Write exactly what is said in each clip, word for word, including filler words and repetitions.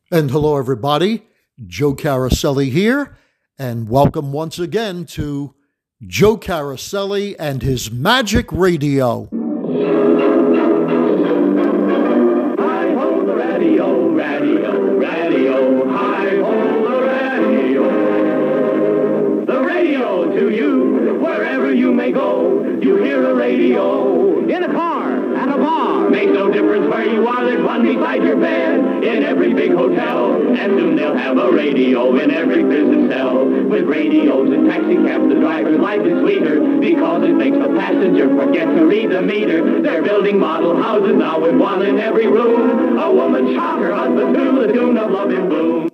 And hello, everybody. Joe Caroselli here, and welcome once again to Joe Caroselli and his Magic Radio. Hi-ho the radio, radio, radio, hi-ho the radio. The radio to you, wherever you may go, you hear a radio. In a car, at a bar. Makes no difference where you are, there's one beside your bed. In every big hotel, and soon they'll have a radio in every business cell. With radios and taxi cabs, the driver's life is sweeter, because it makes the passenger forget to read the meter. They're building model houses now with one in every room. A woman shot her husband to the tune of Love in Bloom.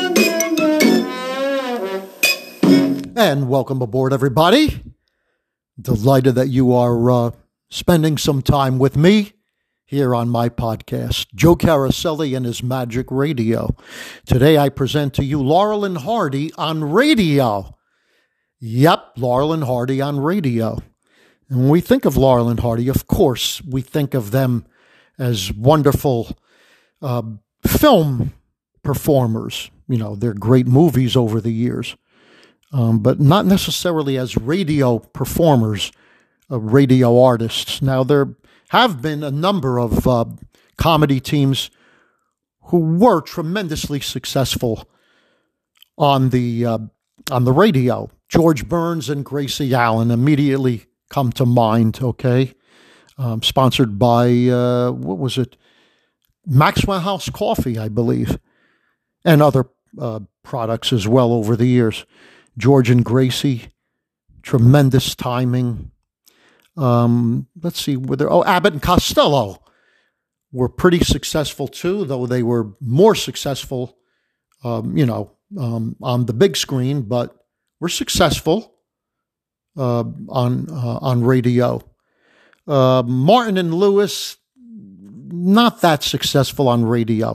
And welcome aboard, everybody. Delighted that you are uh, spending some time with me here on my podcast, Joe Caroselli and his Magic Radio. Today I present to you Laurel and Hardy on radio. Yep, Laurel and Hardy on radio. And when we think of Laurel and Hardy, of course, we think of them as wonderful uh, film performers. You know, they're great movies over the years, um, but not necessarily as radio performers, uh, radio artists. Now, there have been a number of uh, comedy teams who were tremendously successful on the uh, on the radio. George Burns and Gracie Allen immediately come to mind. Okay, um, sponsored by uh, what was it, Maxwell House Coffee, I believe, and other uh, products as well over the years. George and Gracie, tremendous timing. Um, let's see, were there, oh, Abbott and Costello were pretty successful too, though they were more successful, um, you know, um, on the big screen, but were successful uh, on uh, on radio. Uh, Martin and Lewis, not that successful on radio,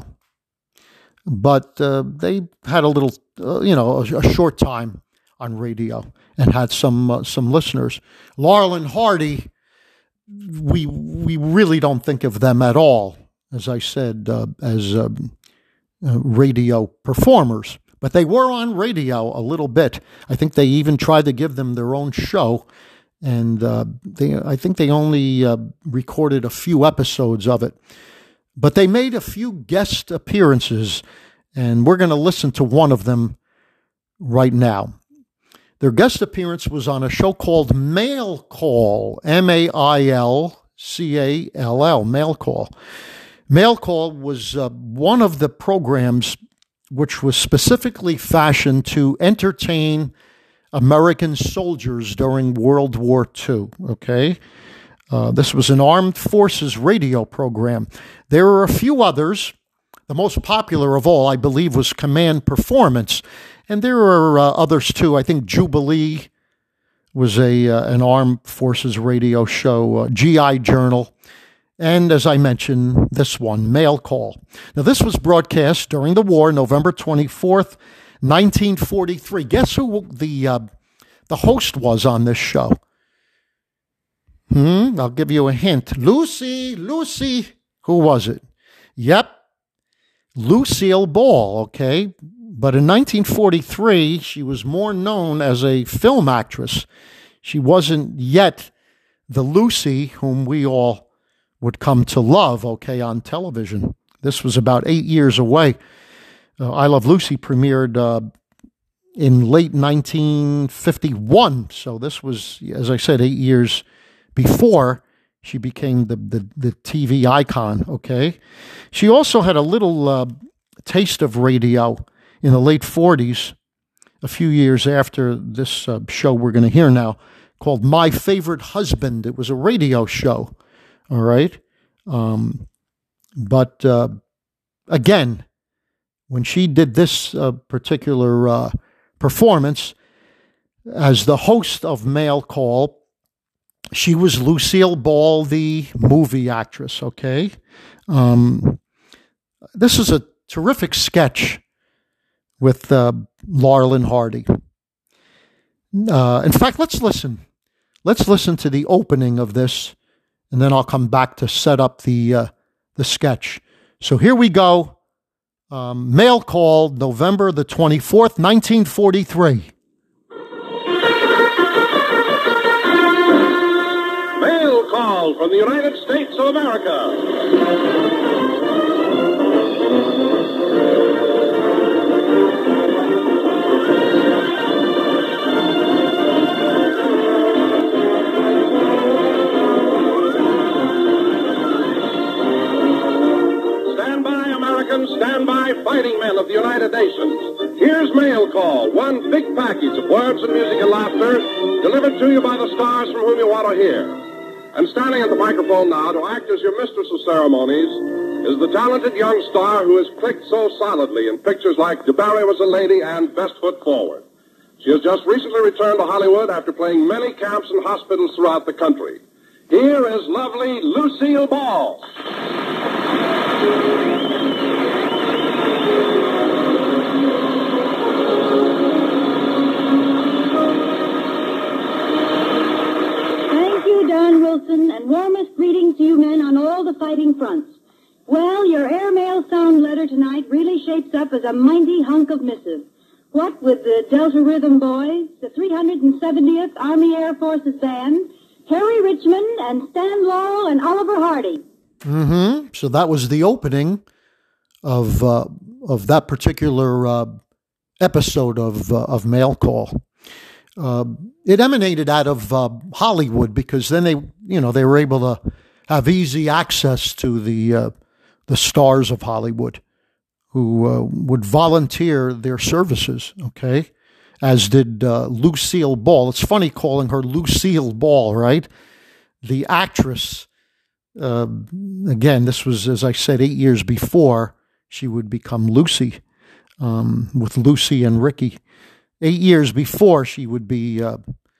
but uh, they had a little, uh, you know, a, a short time on radio and had some uh, some listeners. Laurel and Hardy, we we really don't think of them at all, as I said, uh, as um, uh, radio performers. But they were on radio a little bit. I think they even tried to give them their own show, and uh, they I think they only uh, recorded a few episodes of it. But they made a few guest appearances, and we're going to listen to one of them right now. Their guest appearance was on a show called Mail Call, M A I L C A L L, Mail Call. Mail Call was uh, one of the programs which was specifically fashioned to entertain American soldiers during World War Two, okay? Uh, this was an armed forces radio program. There were a few others. The most popular of all, I believe, was Command Performance. And there are uh, others too. I think Jubilee was a uh, an armed forces radio show, uh, G I Journal, and as I mentioned, this one, Mail Call. Now, this was broadcast during the war, November twenty-fourth, nineteen forty-three. Guess who the uh, the host was on this show? Hmm, I'll give you a hint. Lucy, Lucy. Who was it? Yep, Lucille Ball, okay? But in nineteen forty-three, she was more known as a film actress. She wasn't yet the Lucy whom we all would come to love, okay, on television. This was about eight years away. Uh, I Love Lucy premiered uh, in late nineteen fifty-one. So this was, as I said, eight years before she became the, the, the T V icon, okay? She also had a little uh, taste of radio in the late forties, a few years after this uh, show we're going to hear now, called My Favorite Husband. It was a radio show, all right? Um, but uh, again, when she did this uh, particular uh, performance as the host of Mail Call, she was Lucille Ball, the movie actress, okay? Um, this is a terrific sketch with uh, Laurel and Hardy. Uh, in fact, let's listen. Let's listen to the opening of this, and then I'll come back to set up the uh, the sketch. So here we go Um, mail call, November the twenty-fourth, nineteen forty-three. Mail call from the United States of America. Stand by, fighting men of the United Nations. Here's Mail Call, one big package of words and music and laughter delivered to you by the stars from whom you want to hear. And standing at the microphone now to act as your mistress of ceremonies is the talented young star who has clicked so solidly in pictures like DeBarry Was a Lady and Best Foot Forward. She has just recently returned to Hollywood after playing many camps and hospitals throughout the country. Here is lovely Lucille Ball. Don Wilson, and warmest greetings to you men on all the fighting fronts. Well, your airmail sound letter tonight really shapes up as a mighty hunk of missive. What with the Delta Rhythm Boys, the three hundred seventieth Army Air Forces Band, Harry Richmond, and Stan Laurel, and Oliver Hardy. Mm-hmm. So that was the opening of uh, of that particular uh, episode of uh, of Mail Call. Uh, it emanated out of uh, Hollywood because then they, you know, they were able to have easy access to the uh, the stars of Hollywood, who uh, would volunteer their services. Okay, as did uh, Lucille Ball. It's funny calling her Lucille Ball, right? The actress. Uh, again, this was, as I said, eight years before she would become Lucy, um, with Lucy and Ricky. Eight years before she would be uh,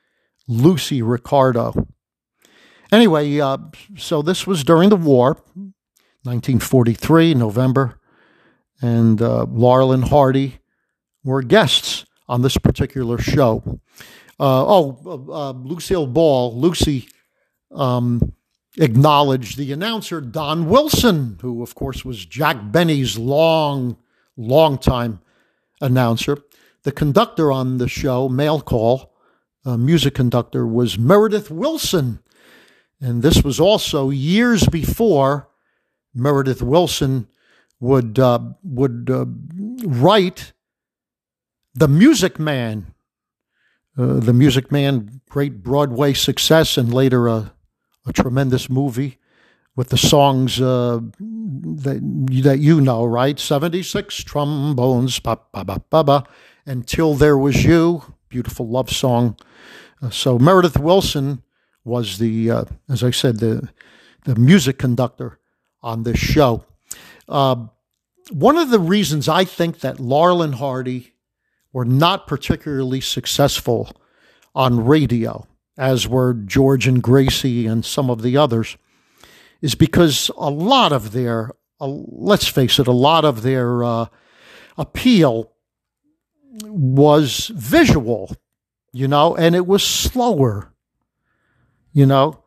Lucy Ricardo. Anyway, uh, so this was during the war, nineteen forty-three, November, and uh, Laurel and Hardy were guests on this particular show. Uh, oh, uh, Lucille Ball, Lucy, um, acknowledged the announcer, Don Wilson, who, of course, was Jack Benny's long, long time announcer. The conductor on the show, Mail Call, uh, music conductor, was Meredith Willson. And this was also years before Meredith Willson would uh, would uh, write The Music Man. Uh, the Music Man, great Broadway success, and later a, a tremendous movie with the songs uh, that, that you know, right? seventy-six trombones, ba ba ba ba ba. Until There Was You, beautiful love song. Uh, so Meredith Willson was the, uh, as I said, the the music conductor on this show. Uh, one of the reasons I think that Laurel and Hardy were not particularly successful on radio, as were George and Gracie and some of the others, is because a lot of their, uh, let's face it, a lot of their uh, appeal was visual, you know, and it was slower, you know.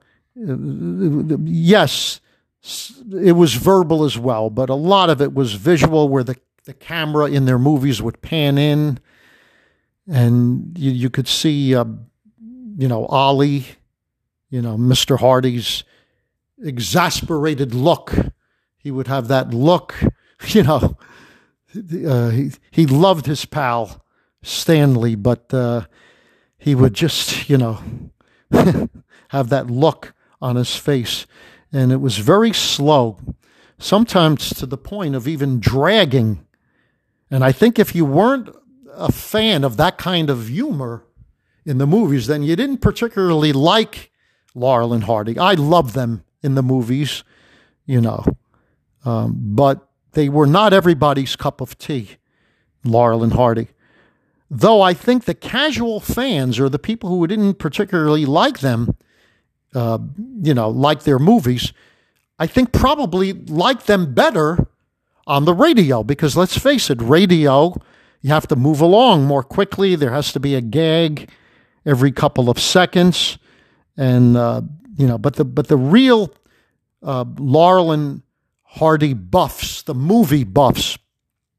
Yes, it was verbal as well, but a lot of it was visual, where the, the camera in their movies would pan in, and you, you could see, uh, you know, Ollie, you know, Mister Hardy's exasperated look. He would have that look, you know. Uh, he he loved his pal Stanley, but uh, he would just, you know, have that look on his face, and it was very slow, sometimes to the point of even dragging. And I think if you weren't a fan of that kind of humor in the movies, then you didn't particularly like Laurel and Hardy. I love them in the movies, you know, um, but they were not everybody's cup of tea, Laurel and Hardy. Though I think the casual fans, or the people who didn't particularly like them, uh, you know, like their movies, I think probably like them better on the radio. Because let's face it, radio, you have to move along more quickly. There has to be a gag every couple of seconds. And, uh, you know, but the, but the real uh, Laurel and Hardy buffs, the movie buffs,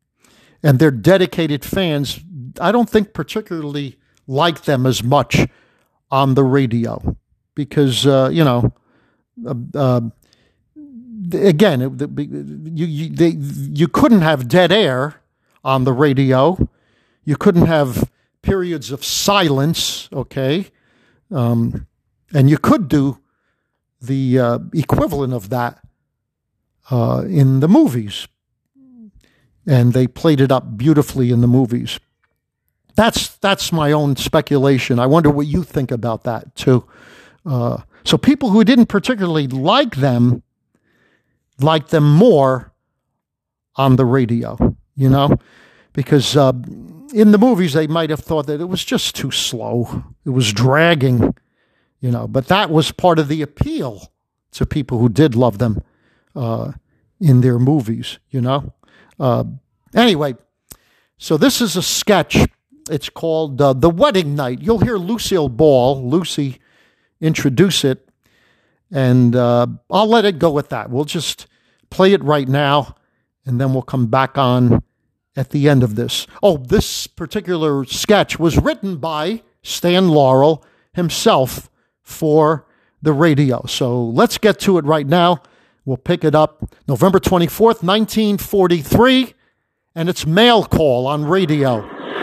and their dedicated fans, I don't think particularly like them as much on the radio because, uh, you know, uh, uh, again, it, the, you, you, they, you couldn't have dead air on the radio. You couldn't have periods of silence, okay? Um, and you could do the uh, equivalent of that uh, in the movies. And they played it up beautifully in the movies. That's that's my own speculation. I wonder what you think about that, too. Uh, so people who didn't particularly like them liked them more on the radio, you know? Because uh, in the movies, they might have thought that it was just too slow. It was dragging, you know. But that was part of the appeal to people who did love them uh, in their movies, you know. Uh, anyway, so this is a sketch. It's called uh, The Wedding Night. You'll hear Lucille Ball, Lucy, introduce it. And uh, I'll let it go with that. We'll just play it right now, and then we'll come back on at the end of this. Oh, this particular sketch was written by Stan Laurel himself for the radio. So let's get to it right now. We'll pick it up November twenty-fourth, nineteen forty-three, and it's Mail Call on radio.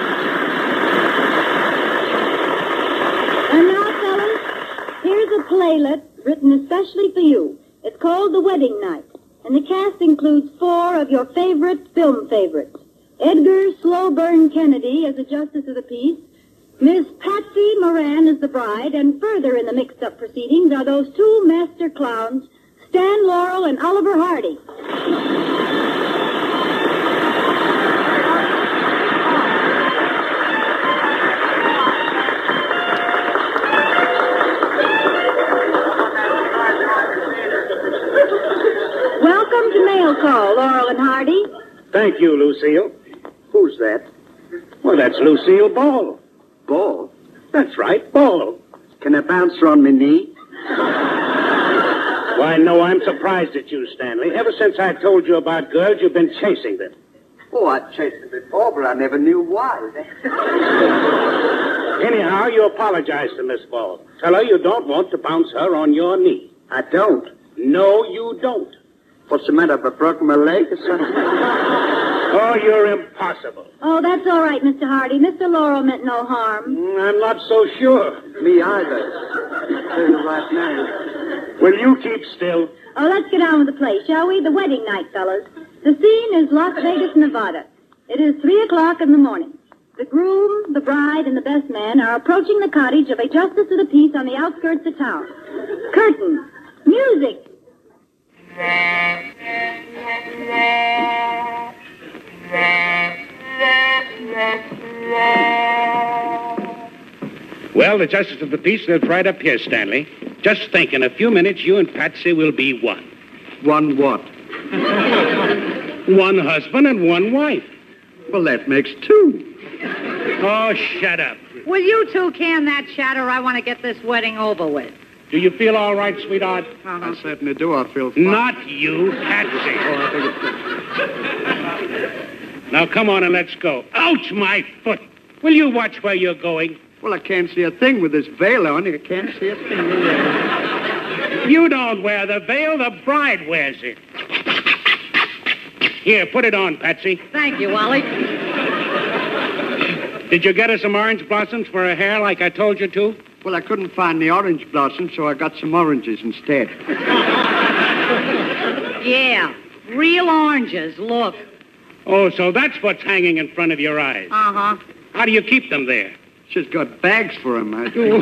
And now, fellas, here's a playlet written especially for you. It's called The Wedding Night, and the cast includes four of your favorite film favorites. Edgar Slowburn Kennedy as the Justice of the Peace, Miss Patsy Moran as the bride, and further in the mixed-up proceedings are those two master clowns, Stan Laurel and Oliver Hardy. Welcome to Mail Call, Laurel and Hardy. Thank you, Lucille. Who's that? Well, that's Lucille Ball. Ball? That's right, Ball. Can I bounce her on my knee? Why, no, I'm surprised at you, Stanley. Ever since I told you about girls, you've been chasing them. Oh, I chased her before, but I never knew why. Anyhow, you apologize to Miss Ball. Tell her you don't want to bounce her on your knee. I don't. No, you don't. What's the matter? Have I broken my leg or something? Oh, you're impossible. Oh, that's all right, Mister Hardy. Mister Laurel meant no harm. Mm, I'm not so sure. Me either. I'll tell you right now. Will you keep still? Oh, let's get on with the play, shall we? The wedding night, fellas. The scene is Las Vegas, Nevada. It is three o'clock in the morning. The groom, the bride, and the best man are approaching the cottage of a justice of the peace on the outskirts of town. Curtain. Music. Well, the Justice of the Peace lives right up here, Stanley. Just think, in a few minutes, you and Patsy will be one. One what? One husband and one wife. Well, that makes two. Oh, shut up. Will you two can that chatter? I want to get this wedding over with. Do you feel all right, sweetheart? Uh-huh. I certainly do. I feel fine. Not you, Patsy. Now, come on and let's go. Ouch, my foot. Will you watch where you're going? Well, I can't see a thing with this veil on. I can't see a thing. You don't wear the veil. The bride wears it. Here, put it on, Patsy. Thank you, Wally. Did you get her some orange blossoms for her hair like I told you to? Well, I couldn't find the orange blossom, so I got some oranges instead. Yeah, real oranges. Look. Oh, so that's what's hanging in front of your eyes. Uh-huh. How do you keep them there? She's got bags for them, I think.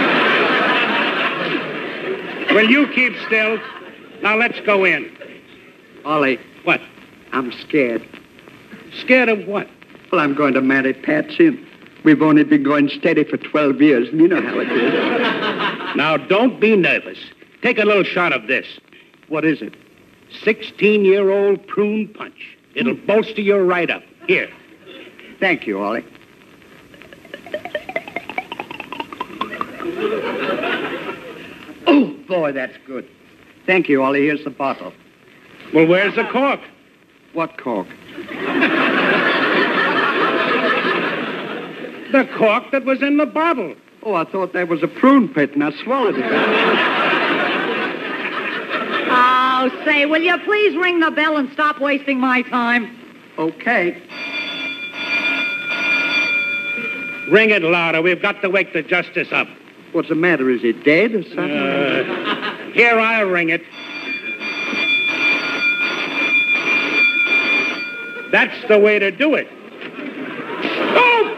Will you keep still? Now, let's go in. Ollie. What? I'm scared. Scared of what? Well, I'm going to marry Patsy. We've only been going steady for twelve years, and you know how it is. Now, don't be nervous. Take a little shot of this. What is it? sixteen-year-old prune punch. It'll hmm. bolster your right up. Here. Thank you, Ollie. Oh, boy, that's good. Thank you, Ollie. Here's the bottle. Well, where's the cork? What cork? cork that was in the bottle. Oh, I thought that was a prune pit, and I swallowed it. Oh, say, will you please ring the bell and stop wasting my time? Okay. Ring it louder. We've got to wake the justice up. What's the matter? Is he dead or something? Uh, here, I'll ring it. That's the way to do it. Oh!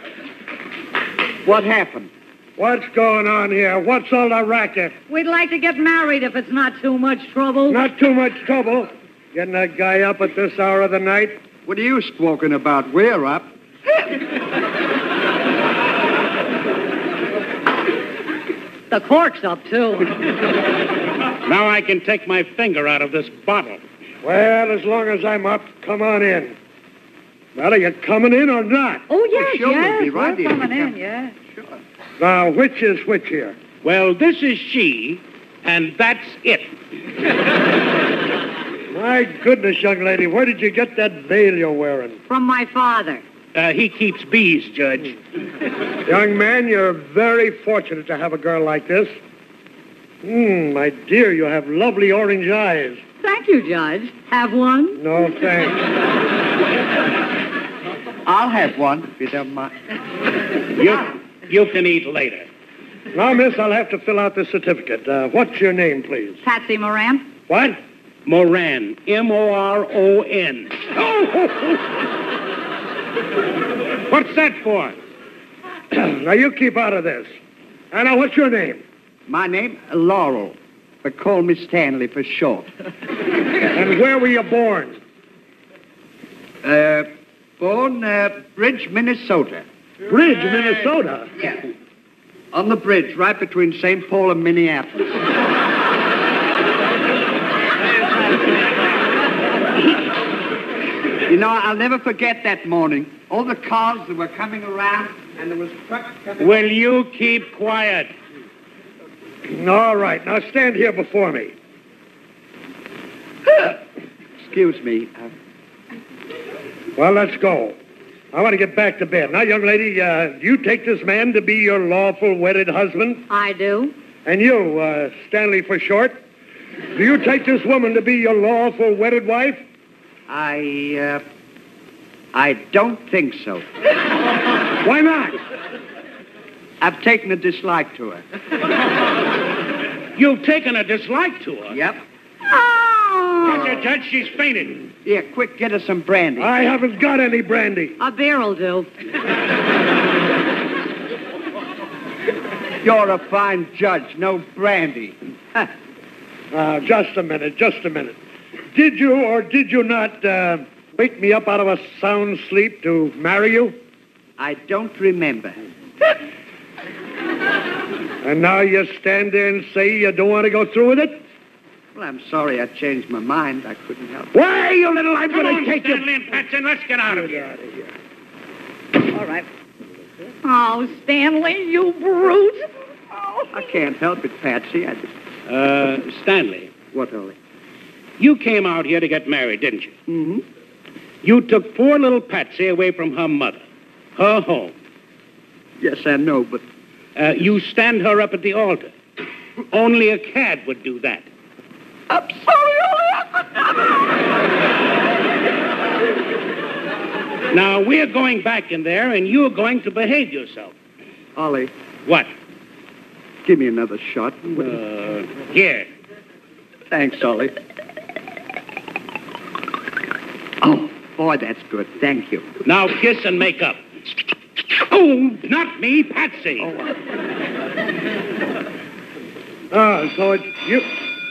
What happened? What's going on here? What's all the racket? We'd like to get married if it's not too much trouble. Not too much trouble. Getting that guy up at this hour of the night? What are you squawking about? We're up. The cork's up, too. Now I can take my finger out of this bottle. Well, as long as I'm up, come on in. Well, are you coming in or not? Oh, yes, sure, we'll yes. be right We're in. coming in, yeah. Sure. Now, which is which here? Well, this is she, and that's it. My goodness, young lady, where did you get that veil you're wearing? From my father. Uh, he keeps bees, Judge. Young man, you're very fortunate to have a girl like this. Hmm, my dear, you have lovely orange eyes. Thank you, Judge. Have one? No, thanks. I'll have one, if you don't mind. You, you can eat later. Now, miss, I'll have to fill out the certificate. Uh, what's your name, please? Patsy Moran. What? Moran. M O R O N. What's that for? Now, you keep out of this. And now, what's your name? My name, Laurel. But call me Stanley for short. And where were you born? Uh, born, uh, Bridge, Minnesota. Bridge, Minnesota? Yeah. On the bridge, right between Saint Paul and Minneapolis. You know, I'll never forget that morning. All the cars that were coming around, and there was trucks coming... Will you keep quiet? All right. Now, stand here before me. Excuse me. Uh... Well, let's go. I want to get back to bed. Now, young lady, uh, do you take this man to be your lawful wedded husband? I do. And you, uh, Stanley for short, do you take this woman to be your lawful wedded wife? I, uh... I don't think so. Why not? I've taken a dislike to her. You've taken a dislike to her? Yep. Oh! Yes, Judge, she's fainted. Yeah, quick, get her some brandy. I haven't got any brandy. A beer will do. You're a fine judge. No brandy. Uh, just a minute, just a minute. Did you or did you not uh, wake me up out of a sound sleep to marry you? I don't remember. And now you stand there and say you don't want to go through with it? Well, I'm sorry I changed my mind. I couldn't help it. Why, you little... I'm Come going on, to take Stanley you... and Patsy, let's get out of here. All right. Oh, Stanley, you brute. Oh. I can't help it, Patsy. I just... Uh, Stanley, What, Ollie? you came out here to get married, didn't you? Mm-hmm. You took poor little Patsy away from her mother, her home. Yes, I know, but... Uh, you stand her up at the altar. Only a cad would do that. I'm sorry, Ollie. Now, we're going back in there, and you're going to behave yourself. Ollie, What? give me another shot. Uh, here. Thanks, Ollie. Oh, boy, that's good. Thank you. Now kiss and make up. Oh, not me, Patsy. Oh, so it's you...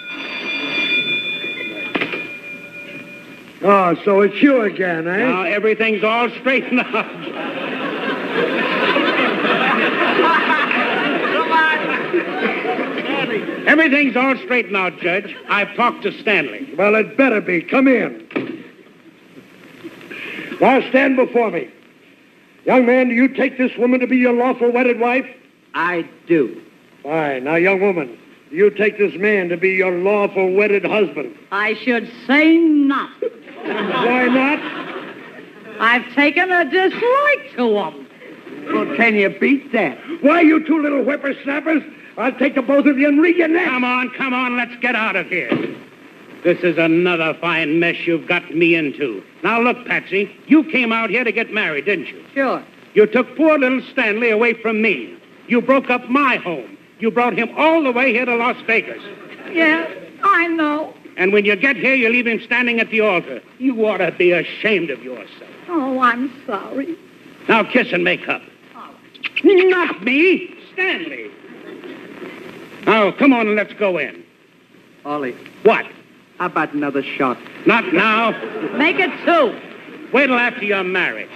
Oh, so it's you again, eh? Now everything's all straightened out. Everything's all straightened out, Judge. I've talked to Stanley. Well, it better be. Come in. Now stand before me. Young man, do you take this woman to be your lawful wedded wife? I do. Fine. Now, young woman, do you take this man to be your lawful wedded husband? I should say not. Why not? I've taken a dislike to him. Well, can you beat that? Why, you two little whippersnappers, I'll take the both of you and wring your neck. Come on, come on, let's get out of here. This is another fine mess you've got me into. Now, look, Patsy, you came out here to get married, didn't you? Sure. You took poor little Stanley away from me. You broke up my home. You brought him all the way here to Las Vegas. Yes, I know. And when you get here, you leave him standing at the altar. You ought to be ashamed of yourself. Oh, I'm sorry. Now kiss and make up. Oh. Not me, Stanley. Now, come on and let's go in. Ollie, What? how about another shot? Not now. Make it two. Wait till after you're married.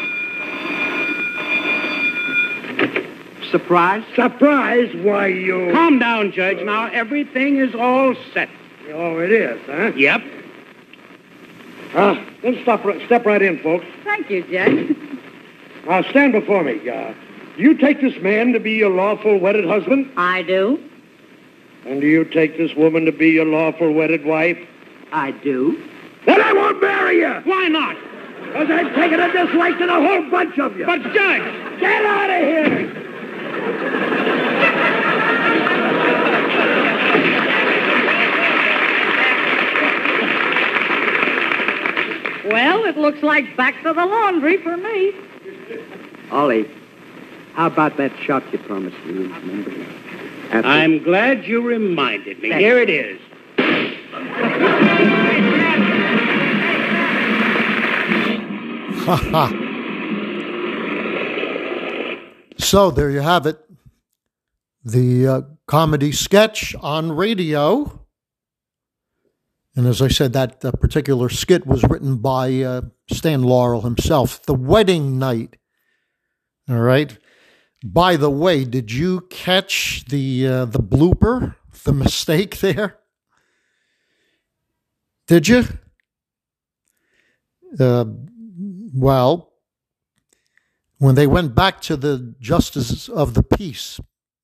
Surprise? Surprise? Why, you... Calm down, Judge. Now, everything is all set. Oh, it is, huh? Yep. Ah, then stop, step right in, folks. Thank you, Judge. Now, stand before me. Uh, do you take this man to be your lawful wedded husband? I do. And do you take this woman to be your lawful wedded wife? I do. Then I won't marry you! Why not? Because I've taken a dislike to the whole bunch of you. But, Judge... Get out of here! Well, it looks like back to the laundry for me. Ollie, how about that shot you promised me? Remember? After... I'm glad you reminded me. Thanks. Here it is. So there you have it. The uh, comedy sketch on radio. And as I said, that uh, particular skit was written by uh, Stan Laurel himself. The Wedding Night. All right. By the way, did you catch the uh, the blooper, the mistake there? Did you? Uh, well, when they went back to the justice of the peace,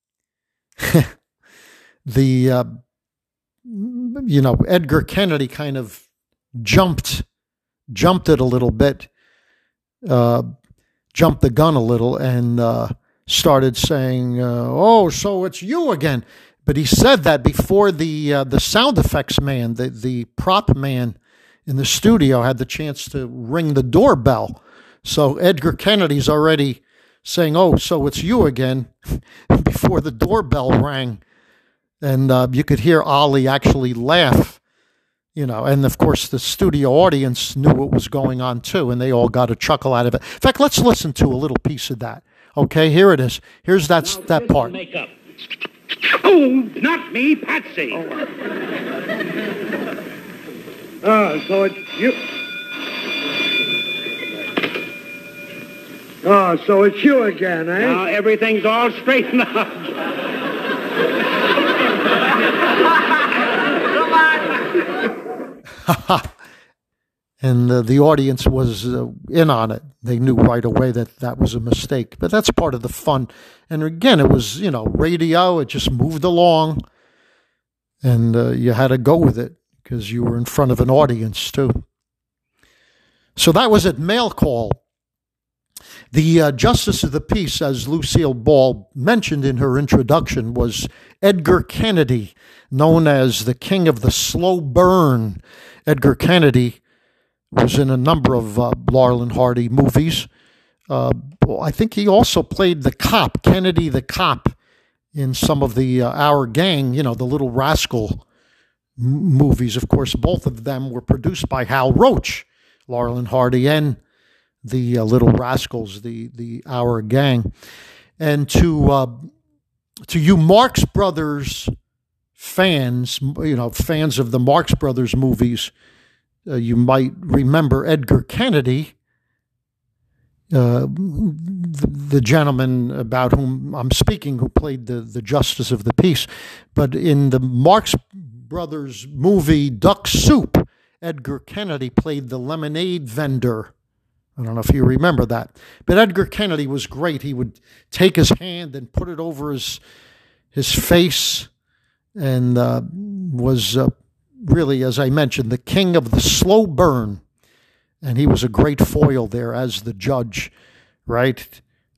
the uh, you know Edgar Kennedy kind of jumped jumped it a little bit, uh, jumped the gun a little, and uh, started saying, uh, "Oh, so it's you again." But he said that before the uh, the sound effects man, the the prop man in the studio, had the chance to ring the doorbell. So Edgar Kennedy's already saying, "Oh, so it's you again," before the doorbell rang, and uh, you could hear Ollie actually laugh, you know. And of course, the studio audience knew what was going on too, and they all got a chuckle out of it. In fact, let's listen to a little piece of that. Okay, here it is. Here's that Now, that part. Make up. Oh, not me, Patsy. Oh, so it's you. Oh, so it's you again, eh? Now everything's all straightened out. And uh, the audience was uh, in on it. They knew right away that that was a mistake. But that's part of the fun. And again, it was, you know, radio. It just moved along. And uh, you had to go with it because you were in front of an audience, too. So that was at Mail Call. The uh, Justice of the Peace, as Lucille Ball mentioned in her introduction, was Edgar Kennedy, known as the King of the Slow Burn. Edgar Kennedy was in a number of uh, Laurel and Hardy movies. Uh, I think he also played the cop, Kennedy the cop, in some of the uh, Our Gang, you know, the Little Rascal m- movies. Of course, both of them were produced by Hal Roach, Laurel and Hardy, and the uh, Little Rascals, the the Our Gang. And to uh, to you Marx Brothers fans, you know, fans of the Marx Brothers movies, uh, you might remember Edgar Kennedy, uh, the, the gentleman about whom I'm speaking, who played the, the Justice of the Peace. But in the Marx Brothers movie Duck Soup, Edgar Kennedy played the lemonade vendor. I don't know if you remember that. But Edgar Kennedy was great. He would take his hand and put it over his his face, and uh, was uh, really, as I mentioned, the king of the slow burn. And he was a great foil there as the judge, right?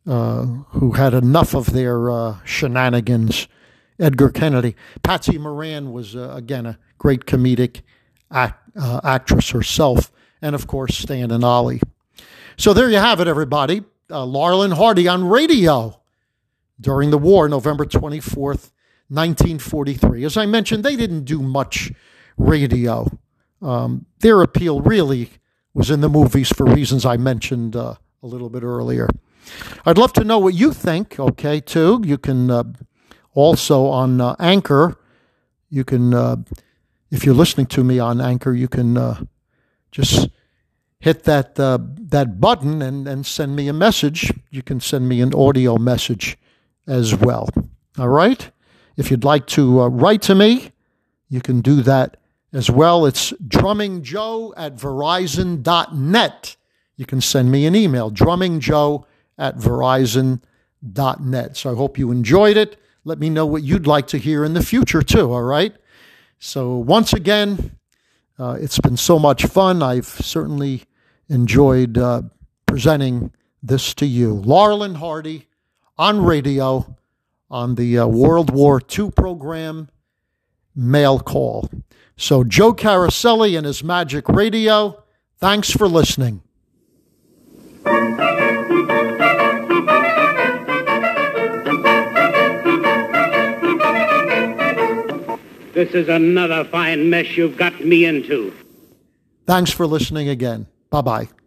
uh, who had enough of their uh, shenanigans. Edgar Kennedy. Patsy Moran was, uh, again, a great comedic act, uh, actress herself. And, of course, Stan and Ollie. So there you have it, everybody. Uh, Laurel and Hardy on radio during the war, November twenty-fourth, nineteen forty-three. As I mentioned, they didn't do much radio. Um, their appeal really was in the movies for reasons I mentioned uh, a little bit earlier. I'd love to know what you think, okay, too. You can uh, also on uh, Anchor, you can, uh, if you're listening to me on Anchor, you can uh, just hit that uh, that button and, and send me a message. You can send me an audio message as well. All right? If you'd like to uh, write to me, you can do that as well. It's drummingjoe at verizon dot net. You can send me an email, drummingjoe at verizon dot net. So I hope you enjoyed it. Let me know what you'd like to hear in the future, too, all right? So once again, uh, it's been so much fun. I've certainly enjoyed uh, presenting this to you. Laurel and Hardy on radio on the uh, World War Two program, Mail Call. So Joe Caroselli and his Magic Radio, thanks for listening. This is another fine mess you've got me into. Thanks for listening again. Bye-bye.